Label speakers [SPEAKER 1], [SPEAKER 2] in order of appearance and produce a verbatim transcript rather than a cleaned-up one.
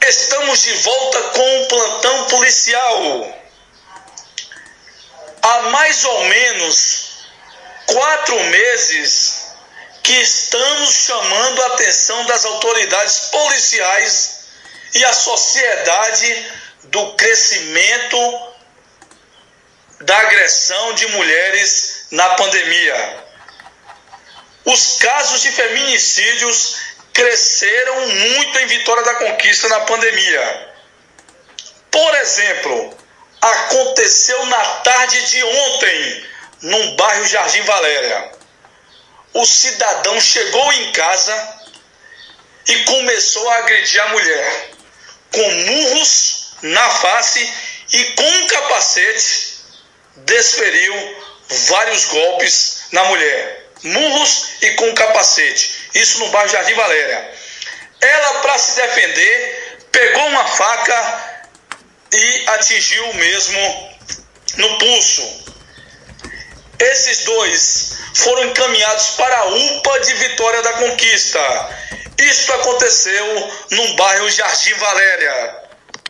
[SPEAKER 1] Estamos de volta com o plantão policial. Há mais ou menos quatro meses que estamos chamando a atenção das autoridades policiais e a sociedade do crescimento da agressão de mulheres na pandemia. Os casos de feminicídios cresceram muito em Vitória da Conquista na pandemia. Por exemplo, aconteceu na tarde de ontem, num bairro Jardim Valéria. O cidadão chegou em casa e começou a agredir a mulher, com murros na face e com um capacete, desferiu vários golpes na mulher. Murros e com capacete. Isso no bairro Jardim Valéria. Ela, para se defender, pegou uma faca e atingiu mesmo no pulso. Esses dois foram encaminhados para a U P A de Vitória da Conquista. Isso aconteceu no bairro Jardim Valéria.